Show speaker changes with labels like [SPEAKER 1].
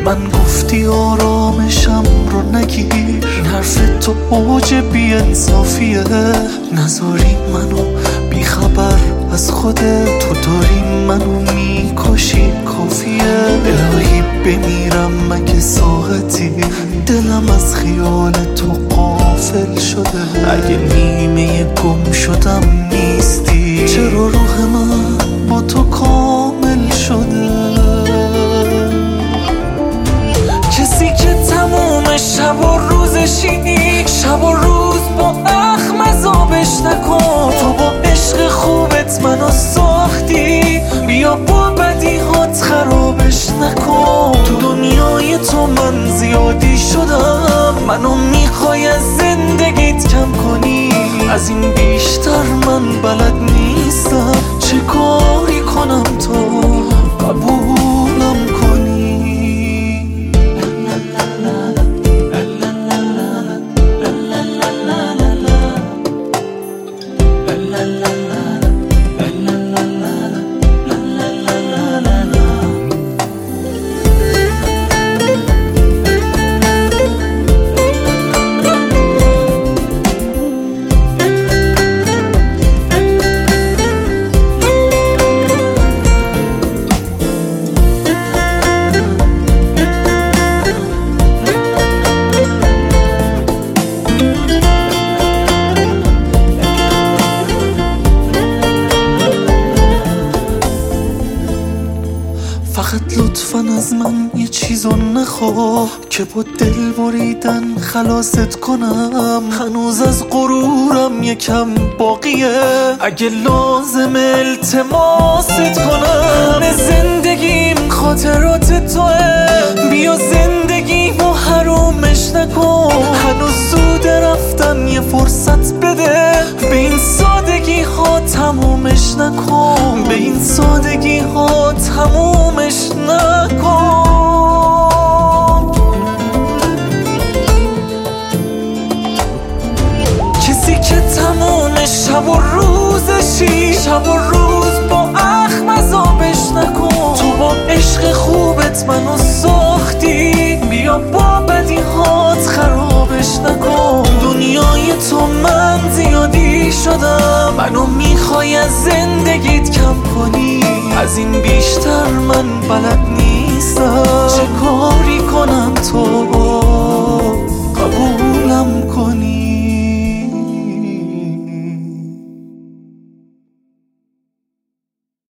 [SPEAKER 1] من گفتی آرامشم رو نگیر، این حرف تو اوج بی انصافیه. نذاری منو بی خبر از خودت، تو داری منو میکشی کافیه. الهی بمیرم مگه ساعتی، دلم از خیال تو غافل شده. اگه نیمه گم شدم نیستی، چرا روح من با تو کامل شده؟ کسی که تموم شب و روزشی، شب و روز با اخم عذابش نکن. تو با عشق خوبت منو ساختی، بیا با بدیهات خرابش نکن. تو دنیای تو من زیادی شدم، منو میخوای از زندگیت کم کنی. از این بیشتر من بلد نیستم، چه کاری کنم تو قبولم کنی. فقط لطفاً از من یه چیزو نخواه که با دل بریدن خلاصت کنم. هنوز از غرورم یکم باقیه، اگه لازم التماست کنم. زندگیم خاطرات توه، بیا زندگیمو حرومش نکن. هنوز زود رفتن یه فرصت بده، به این سادگی ها تمومش نکن. به این سادگی ها تمومش نکن. کسی که تموم شب و روزشی، شب و روز با اخم عذابش نکن. تو با عشق خوبت منو ساختی، بیا با بدیهات خرابش نکن. دنیای تو من زیادی شدم، منو میخوای از زندگیت کم کنی. از این بیشتر من بلد نیستم، چه کار